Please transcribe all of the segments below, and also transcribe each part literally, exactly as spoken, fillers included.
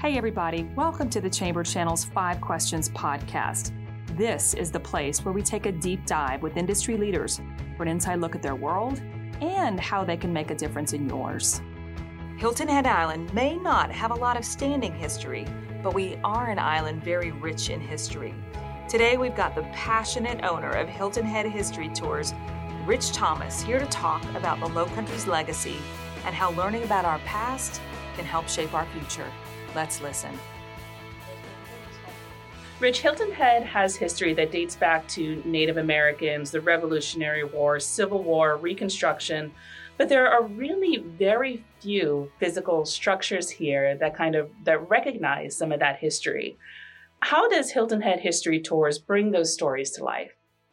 Hey everybody, welcome to the Chamber Channel's Five Questions podcast. This is the place where we take a deep dive with industry leaders for an inside look at their world and how they can make a difference in yours. Hilton Head Island may not have a lot of standing history, but we are an island very rich in history. Today we've got the passionate owner of Hilton Head History Tours, Rich Thomas, here to talk about the Lowcountry's legacy and how learning about our past can help shape our future. Let's listen. Rich, Hilton Head has history that dates back to Native Americans, the Revolutionary War, Civil War, Reconstruction, but there are really very few physical structures here that kind of that recognize some of that history. How does Hilton Head History Tours bring those stories to life?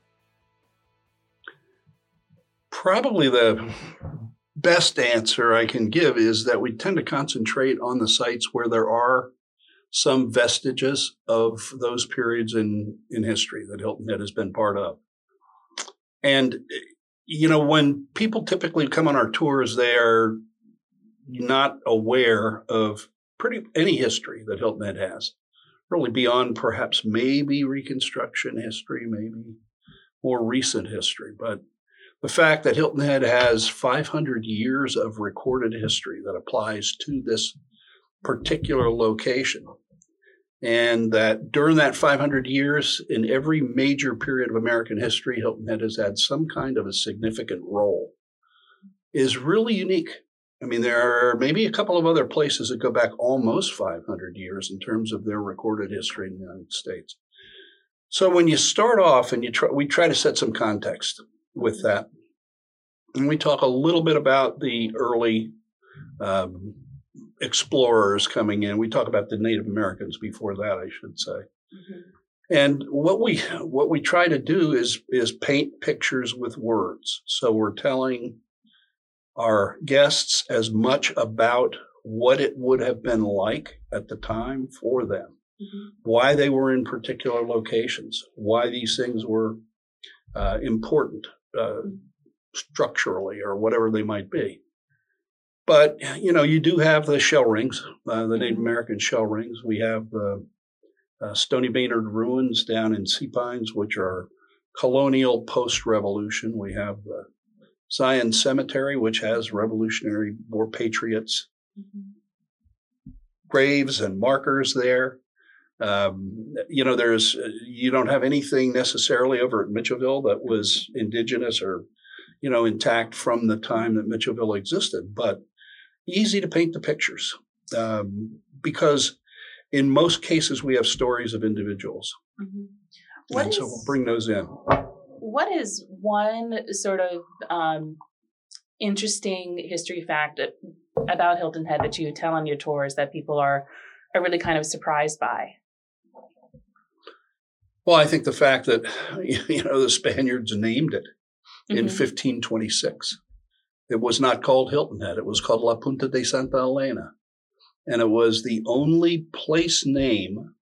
Probably the best answer I can give is that we tend to concentrate on the sites where there are some vestiges of those periods in, in history that Hilton Head has been part of. And, you know, when people typically come on our tours, they are not aware of pretty any history that Hilton Head has, really beyond perhaps maybe Reconstruction history, maybe more recent history. But the fact that Hilton Head has five hundred years of recorded history that applies to this particular location, and that during that five hundred years, in every major period of American history, Hilton Head has had some kind of a significant role, is really unique. I mean, there are maybe a couple of other places that go back almost five hundred years in terms of their recorded history in the United States. So when you start off and you try, we try to set some context with that. And we talk a little bit about the early um, explorers coming in. We talk about the Native Americans before that, I should say. Mm-hmm. And what we what we try to do is is paint pictures with words. So we're telling our guests as much about what it would have been like at the time for them, mm-hmm. why they were in particular locations, why these things were uh, important. Uh, structurally or whatever they might be. But, you know, you do have the shell rings, uh, the Native American shell rings. We have the uh, Stony Baynard ruins down in Sea Pines, which are colonial post-revolution. We have the Zion Cemetery, which has Revolutionary War patriots, mm-hmm. graves and markers there. Um, you know, there's, you don't have anything necessarily over at Mitchellville that was indigenous or, you know, intact from the time that Mitchellville existed, but easy to paint the pictures um, because in most cases we have stories of individuals. Mm-hmm. What and is, so we'll bring those in. What is one sort of um, interesting history fact about Hilton Head that you tell on your tours that people are, are really kind of surprised by? Well, I think the fact that, you know, the Spaniards named it mm-hmm. in fifteen twenty-six. It was not called Hilton Head. It was called La Punta de Santa Elena. And it was the only place name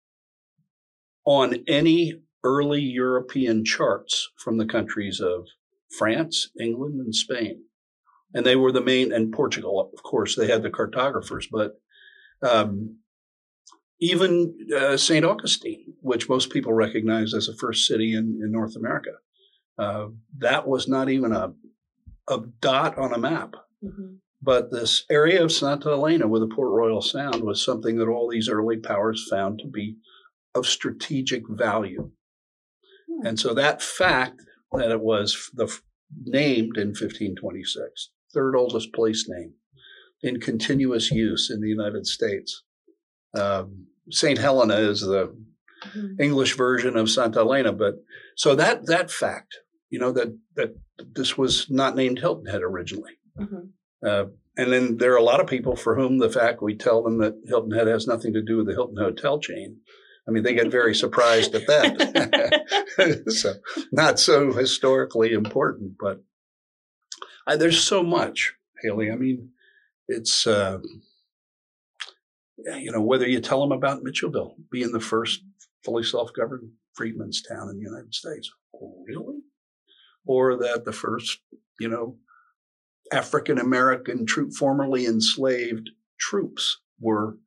on any early European charts from the countries of France, England, and Spain. And they were the main, and Portugal, of course, they had the cartographers, but um, even uh, Saint Augustine, which most people recognize as the first city in, in North America, uh, that was not even a, a dot on a map. Mm-hmm. But this area of Santa Elena with the Port Royal Sound was something that all these early powers found to be of strategic value. Mm-hmm. And so that fact that it was the named in fifteen twenty-six, third oldest place name in continuous use in the United States. Um, Saint Helena is the mm-hmm. English version of Santa Elena, but so that that fact, you know, that that this was not named Hilton Head originally. Mm-hmm. Uh, and then there are a lot of people for whom the fact we tell them that Hilton Head has nothing to do with the Hilton Hotel chain. I mean, they get very surprised at that. So not so historically important, but uh, there's so much, Haley. I mean, it's, uh, you know, whether you tell them about Mitchellville being the first fully self-governed freedmen's town in the United States. Oh, really? Or that the first, you know, African-American troop, formerly enslaved troops were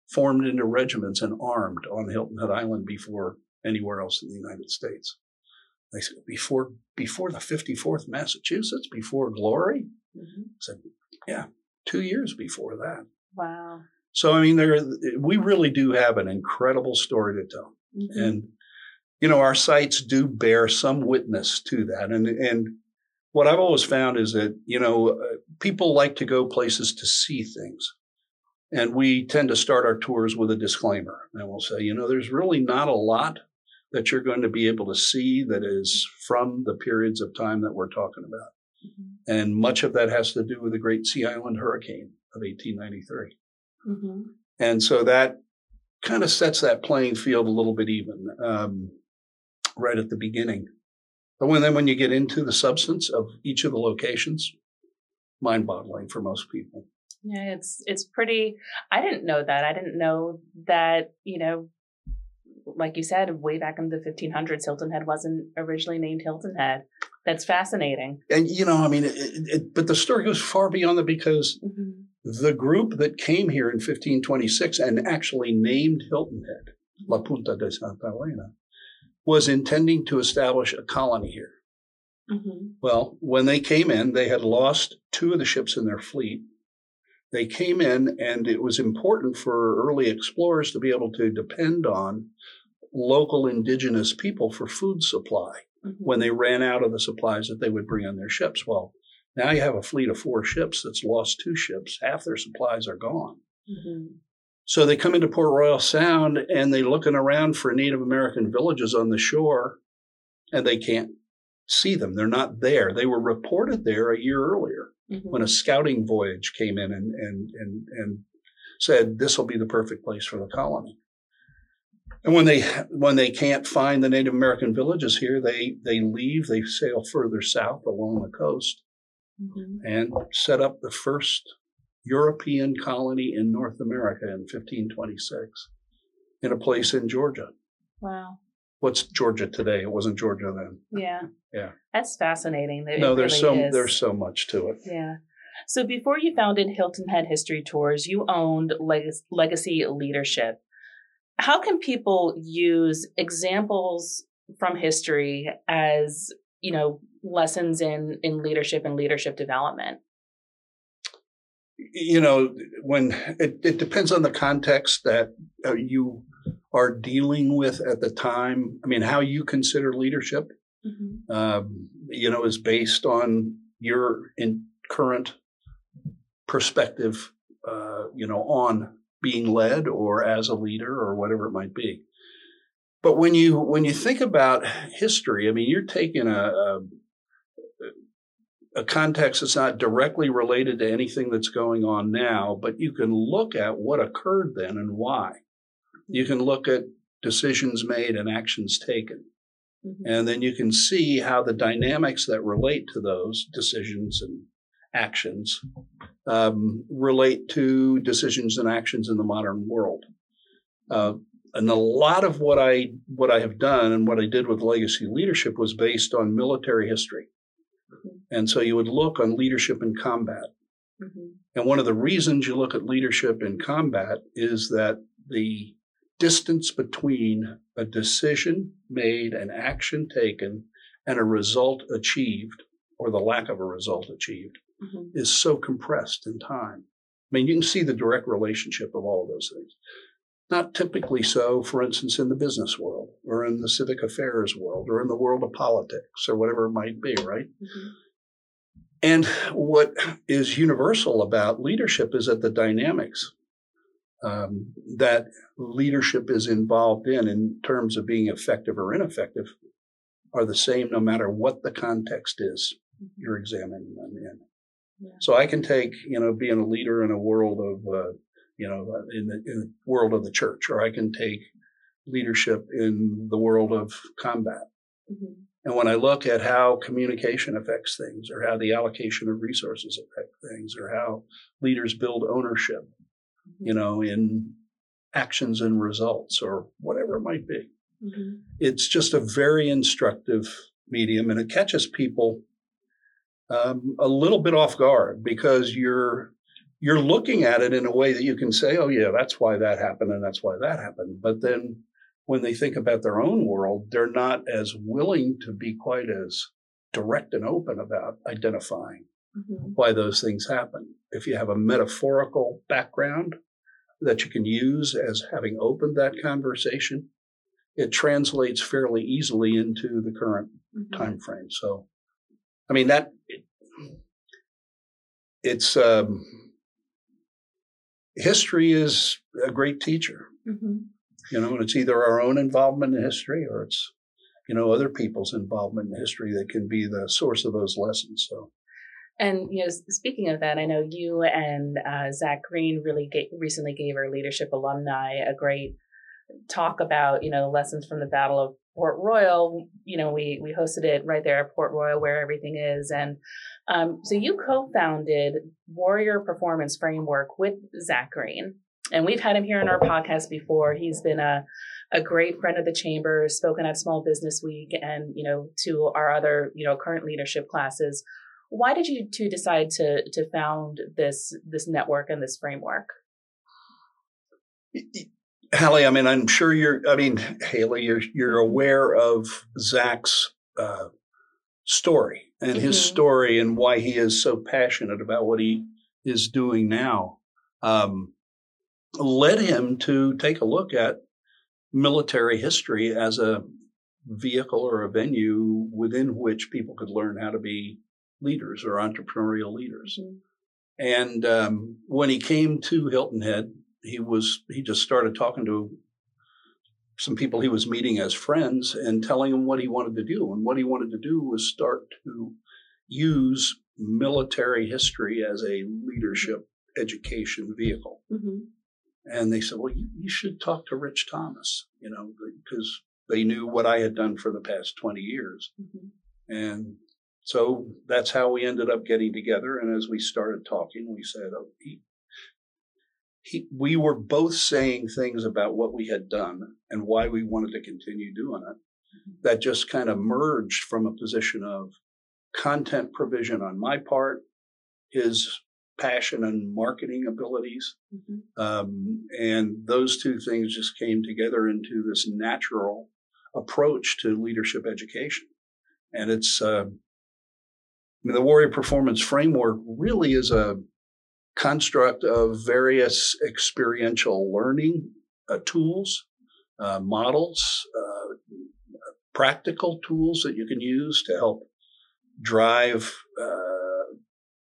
formed into regiments and armed on Hilton Head Island before anywhere else in the United States. They said, before before the fifty-fourth Massachusetts, before Glory? Mm-hmm. I said, yeah, two years before that. Wow. So, I mean, there we really do have an incredible story to tell. Mm-hmm. And, you know, our sites do bear some witness to that. And, and what I've always found is that, you know, uh, people like to go places to see things. And we tend to start our tours with a disclaimer. And we'll say, you know, there's really not a lot that you're going to be able to see that is from the periods of time that we're talking about. Mm-hmm. And much of that has to do with the Great Sea Island hurricane of eighteen ninety-three. Mm-hmm. And so that kind of sets that playing field a little bit even um, right at the beginning. But when, then when you get into the substance of each of the locations, mind-boggling for most people. Yeah, it's it's pretty. I didn't know that. I didn't know that, you know, like you said, way back in the fifteen hundreds, Hilton Head wasn't originally named Hilton Head. That's fascinating. And, you know, I mean, it, it, but the story goes far beyond that because mm-hmm. the group that came here in fifteen twenty-six and actually named Hilton Head, La Punta de Santa Elena, was intending to establish a colony here. Mm-hmm. Well, when they came in, they had lost two of the ships in their fleet. They came in, and it was important for early explorers to be able to depend on local indigenous people for food supply mm-hmm. when they ran out of the supplies that they would bring on their ships. Well, now you have a fleet of four ships that's lost two ships. Half their supplies are gone. Mm-hmm. So they come into Port Royal Sound, and they're looking around for Native American villages on the shore, and they can't see them. They're not there. They were reported there a year earlier. Mm-hmm. When a scouting voyage came in and, and, and, and said, this will be the perfect place for the colony. And when they, when they can't find the Native American villages here, they, they leave, they sail further south along the coast mm-hmm. and set up the first European colony in North America in fifteen twenty-six in a place in Georgia. Wow. What's Georgia today? It wasn't Georgia then. Yeah. Yeah. That's fascinating. It no, there's really so is. there's so much to it. Yeah. So before you founded Hilton Head History Tours, you owned Leg- Legacy Leadership. How can people use examples from history as, you know, lessons in, in leadership and leadership development? You know, when it, it depends on the context that uh, you are dealing with at the time. I mean, how you consider leadership, mm-hmm. um, you know, is based on your in current perspective, uh, you know, on being led or as a leader or whatever it might be. But when you when you think about history, I mean, you're taking a, a a context that's not directly related to anything that's going on now, but you can look at what occurred then and why. You can look at decisions made and actions taken. Mm-hmm. And then you can see how the dynamics that relate to those decisions and actions um, relate to decisions and actions in the modern world. Uh, and a lot of what I what I have done and what I did with Legacy Leadership was based on military history. And so you would look on leadership in combat. Mm-hmm. And one of the reasons you look at leadership in combat is that the distance between a decision made, an action taken, and a result achieved, or the lack of a result achieved, mm-hmm. is so compressed in time. I mean, you can see the direct relationship of all of those things. Not typically so, for instance, in the business world or in the civic affairs world or in the world of politics or whatever it might be, right? Mm-hmm. And what is universal about leadership is that the dynamics um, that leadership is involved in, in terms of being effective or ineffective, are the same no matter what the context is you're examining them in. Yeah. So I can take, you know, being a leader in a world of uh, you know, in the, in the world of the church, or I can take leadership in the world of combat. Mm-hmm. And when I look at how communication affects things, or how the allocation of resources affect things, or how leaders build ownership, mm-hmm. you know, in actions and results, or whatever it might be, mm-hmm. it's just a very instructive medium, and it catches people um, a little bit off guard because you're you're looking at it in a way that you can say, oh, yeah, that's why that happened and that's why that happened. But then when they think about their own world, they're not as willing to be quite as direct and open about identifying mm-hmm. why those things happen. If you have a metaphorical background that you can use as having opened that conversation, it translates fairly easily into the current mm-hmm. time frame. So, I mean, that it's um, history is a great teacher, mm-hmm. you know, and it's either our own involvement in history or it's, you know, other people's involvement in history that can be the source of those lessons. So. And, you know, speaking of that, I know you and uh, Zach Green really get, recently gave our leadership alumni a great talk about, you know, lessons from the Battle of Port Royal. You know, we we hosted it right there at Port Royal where everything is. And um, so you co-founded Warrior Performance Framework with Zach Green. And we've had him here on our podcast before. He's been a, a great friend of the Chamber, spoken at Small Business Week and, you know, to our other, you know, current leadership classes. Why did you two decide to to found this this network and this framework? Hallie, I mean, I'm sure you're, I mean, Haley, you're, you're aware of Zach's uh, story and mm-hmm. his story and why he is so passionate about what he is doing now, um, led him to take a look at military history as a vehicle or a venue within which people could learn how to be leaders or entrepreneurial leaders. Mm-hmm. And um, when he came to Hilton Head, he was he just started talking to some people he was meeting as friends and telling them what he wanted to do. And what he wanted to do was start to use military history as a leadership education vehicle. Mm-hmm. And they said, well, you, you should talk to Rich Thomas, you know, because they knew what I had done for the past twenty years. Mm-hmm. And so that's how we ended up getting together. And as we started talking, we said, oh, he, he, we were both saying things about what we had done and why we wanted to continue doing it. Mm-hmm. That just kind of merged from a position of content provision on my part, his passion and marketing abilities. Mm-hmm. Um, and those two things just came together into this natural approach to leadership education. And it's, uh, I mean, the Warrior Performance Framework really is a construct of various experiential learning uh, tools, uh, models, uh, practical tools that you can use to help drive uh,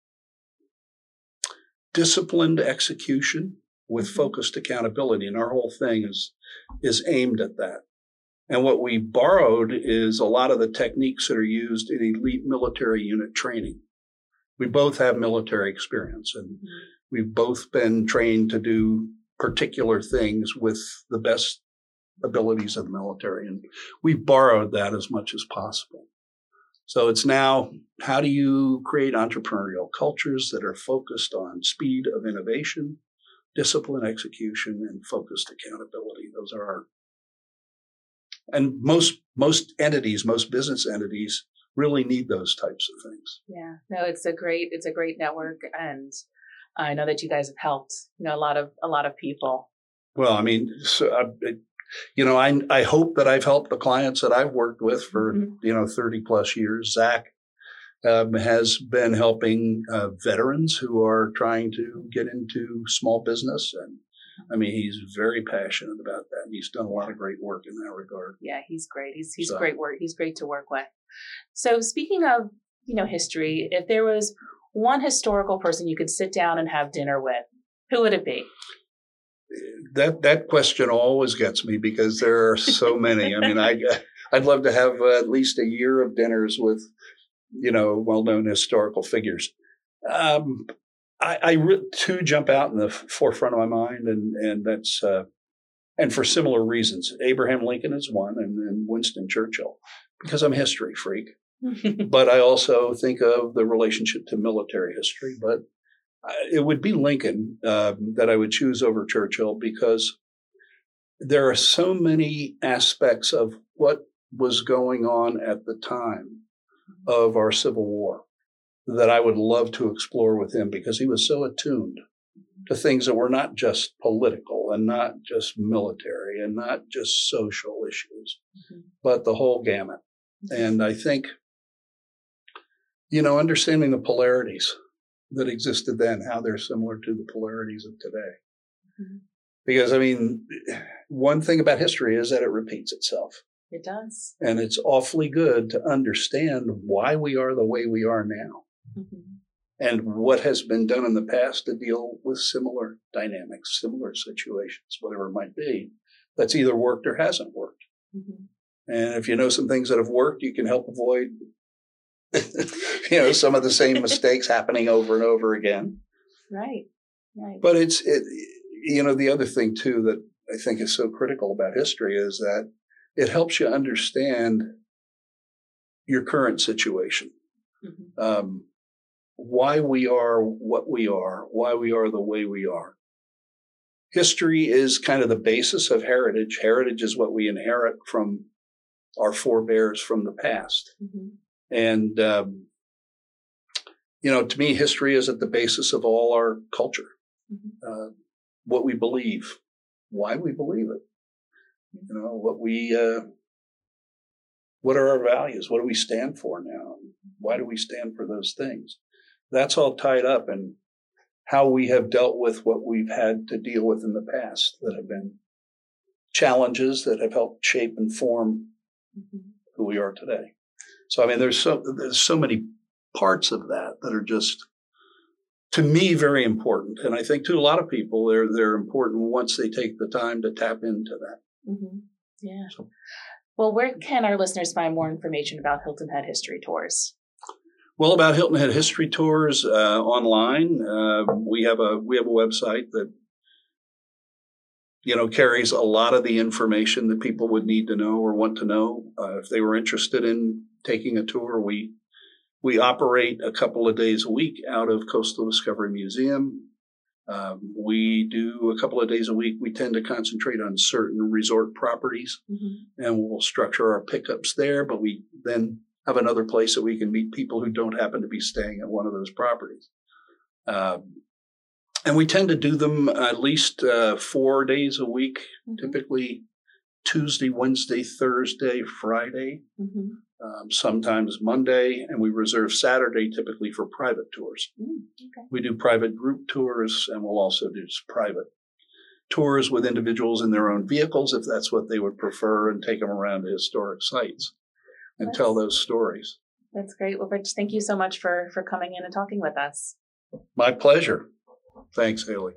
disciplined execution with focused accountability. And our whole thing is, is aimed at that. And what we borrowed is a lot of the techniques that are used in elite military unit training. We both have military experience, and mm-hmm. we've both been trained to do particular things with the best abilities of the military. And we've borrowed that as much as possible. So it's now, how do you create entrepreneurial cultures that are focused on speed of innovation, discipline execution, and focused accountability? Those are our And most most entities, most business entities really need those types of things. Yeah, no, it's a great it's a great network, and I know that you guys have helped, you know, a lot of a lot of people. Well, I mean, so I, you know, I I hope that I've helped the clients that I've worked with for mm-hmm. you know thirty plus years. Zach um, has been helping uh, veterans who are trying to get into small business, and I mean, he's very passionate about that, and he's done a lot of great work in that regard. Yeah, he's great. He's he's so. great work. He's great to work with. So speaking of, you know, history, if there was one historical person you could sit down and have dinner with, who would it be? That that question always gets me because there are so many. I mean, I I'd love to have uh, at least a year of dinners with, you know, well-known historical figures. Um, I, I re- two jump out in the forefront of my mind, and and that's uh, and for similar reasons. Abraham Lincoln is one, and, and Winston Churchill, because I'm a history freak. But I also think of the relationship to military history. But it would be Lincoln uh, that I would choose over Churchill, because there are so many aspects of what was going on at the time of our Civil War that I would love to explore with him, because he was so attuned to things that were not just political and not just military and not just social issues, mm-hmm. but the whole gamut. Mm-hmm. And I think, you know, understanding the polarities that existed then, how they're similar to the polarities of today. Mm-hmm. Because, I mean, one thing about history is that it repeats itself. It does. And it's awfully good to understand why we are the way we are now. Mm-hmm. And what has been done in the past to deal with similar dynamics, similar situations, whatever it might be, that's either worked or hasn't worked. Mm-hmm. And if you know some things that have worked, you can help avoid, you know, some of the same mistakes happening over and over again. Right, right. But it's, it, you know, the other thing, too, that I think is so critical about history is that it helps you understand your current situation. Mm-hmm. Um, why we are what we are, why we are the way we are. History is kind of the basis of heritage. Heritage is what we inherit from our forebears from the past. Mm-hmm. And, um, you know, to me, history is at the basis of all our culture, mm-hmm. uh, what we believe, why we believe it, you know, what we, uh, what are our values? What do we stand for now? Why do we stand for those things? That's all tied up in how we have dealt with what we've had to deal with in the past that have been challenges that have helped shape and form mm-hmm. who we are today. So, I mean, there's so, there's so many parts of that that are just, to me, very important. And I think to a lot of people, they're, they're important once they take the time to tap into that. Mm-hmm. Yeah. So, well, where can our listeners find more information about Hilton Head History Tours? Well, about Hilton Head History Tours uh, online, uh, we have a we have a website that, you know, carries a lot of the information that people would need to know or want to know. Uh, if they were interested in taking a tour, we we operate a couple of days a week out of Coastal Discovery Museum. Um, we do a couple of days a week. We tend to concentrate on certain resort properties, mm-hmm. and we'll structure our pickups there. But we then have another place that we can meet people who don't happen to be staying at one of those properties. Um, and we tend to do them at least uh, four days a week, mm-hmm. typically Tuesday, Wednesday, Thursday, Friday, mm-hmm. um, sometimes Monday, and we reserve Saturday typically for private tours. Mm, okay. We do private group tours, and we'll also do private tours with individuals in their own vehicles if that's what they would prefer, and take them around to historic sites and That's, tell those stories. That's great. Well, Rich, thank you so much for, for coming in and talking with us. My pleasure. Thanks, Haley.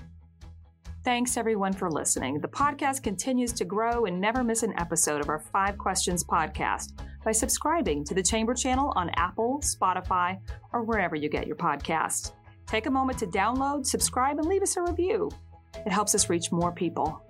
Thanks, everyone, for listening. The podcast continues to grow, and never miss an episode of our Five Questions podcast by subscribing to the Chamber Channel on Apple, Spotify, or wherever you get your podcasts. Take a moment to download, subscribe, and leave us a review. It helps us reach more people.